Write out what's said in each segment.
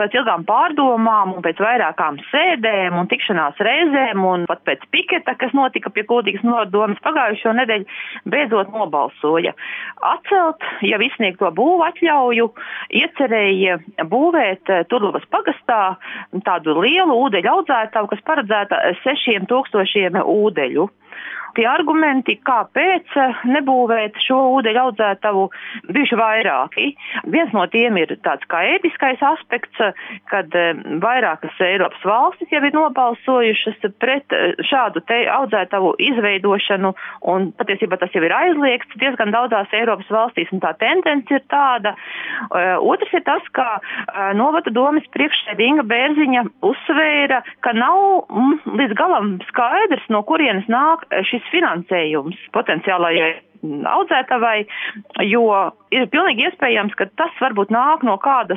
pēc ilgām pārdomām un pēc vairākām sēdēm un tikšanās reizēm un pat pēc piketa, kas notika pie Kuldīgas novadomes pagājušo nedēļu, beidzot nobalsoja atcelt jau izsniegto būvu atļauju, iecerēja būvēt Turlavas pagastā tādu lielu ūdeļu audzētavu, kas paredzēta 6000 ūdeļu. Tie argumenti, kāpēc nebūvēt šo ūdeļu audzētavu, bijuši vairāki. Viens no tiem ir tāds kā ētiskais aspekts, kad vairākas Eiropas valstis jau ir nobalsojušas pret šādu te audzētavu izveidošanu, un patiesībā tas jau ir aizliegts diezgan daudzās Eiropas valstīs, un tā tendence ir tāda. Otrs ir tas, ka novada domes priekšsēdē Inga Bērziņa uzsvēra, ka nav līdz galam skaidrs, no kurienes nāk šis finansējums potenciālajai audzētavai, jo ir pilnīgi iespējams, ka tas varbūt nāk no kādas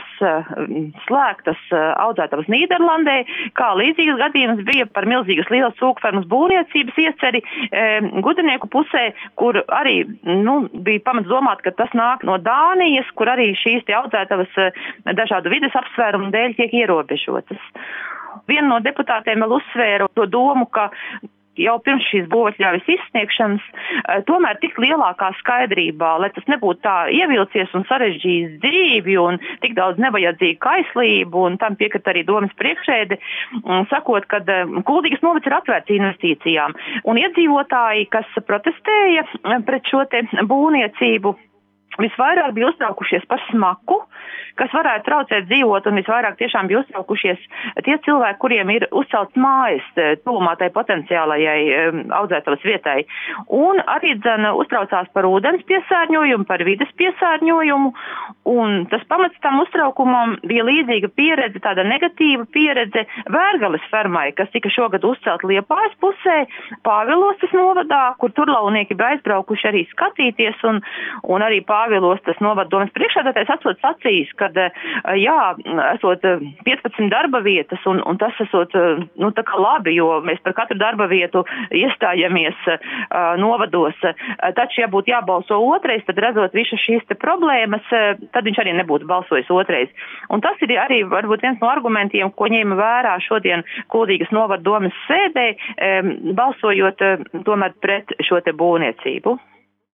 slēgtas audzētavas Nīderlandē, kā līdzīgas gadījums bija par milzīgas lielas cūkfermas būvniecības ieceri gudrinieku pusē, kur arī bija pamats domāt, ka tas nāk no Dānijas, kur arī šīs te audzētavas dažādu vides apsvērumu dēļ tiek ierobežotas. Viena no deputātiem vēl uzsvēra to domu, ka jau pirms šīs būvatļaujas izsniegšanas, tomēr tik lielākā skaidrībā, lai tas nebūtu tā ievilcies un sarežģījis dzīvi un tik daudz nevajadzīgu kaislību, un tam piekrita arī domes priekšsēde, sakot, ka Kuldīgas novads ir atvērts investīcijām. Un iedzīvotāji, kas protestēja pret šo te būvniecību, visvairāk bija uztraukušies par smaku, kas varētu traucēt dzīvot, un visvairāk tiešām bija uztraukušies tie cilvēki, kuriem ir uzcelts mājas tuvumā tai potenciālajai audzētavas vietai. Un arī uztraucās par ūdens piesārņojumu, par vides piesārņojumu, un tas pamats tam uztraukumam bija līdzīga pieredze, tāda negatīva pieredze Vērgales fermai, kas tika šogad uzcelt Liepājas pusē, Pāvilostas novadā, kur turlaunieki bija aizbraukuši arī skatīties, un arī Pāvilostas novadomes priekšsēdētājs esot sacījis, kad esot 15 darba vietas, un tas esot tā kā labi, jo mēs par katru darba vietu iestājamies novados. Taču, ja būtu jābalso otrais, tad redzot visas šīs te problēmas, tad viņš arī nebūtu balsojis otrais. Un tas ir arī varbūt viens no argumentiem, ko ņēma vērā šodien Kuldīgas novadomes sēdē, balsojot tomēr pret šo te būvniecību.